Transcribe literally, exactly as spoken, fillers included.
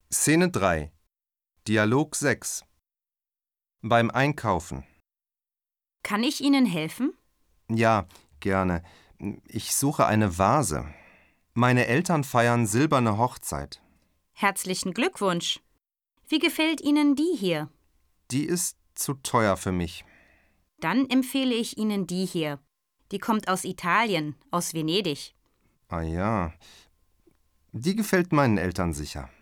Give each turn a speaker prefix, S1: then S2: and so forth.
S1: Szene drei. Dialog sechs. Beim Einkaufen.
S2: Kann ich Ihnen helfen?
S1: Ja, gerne. Ich suche eine Vase. Meine Eltern feiern silberne Hochzeit.
S2: Herzlichen Glückwunsch. Wie gefällt Ihnen die hier?
S1: Die ist zu teuer für mich.
S2: Dann empfehle ich Ihnen die hier. Die kommt aus Italien, aus Venedig.
S1: Ah ja. Die gefällt meinen Eltern sicher.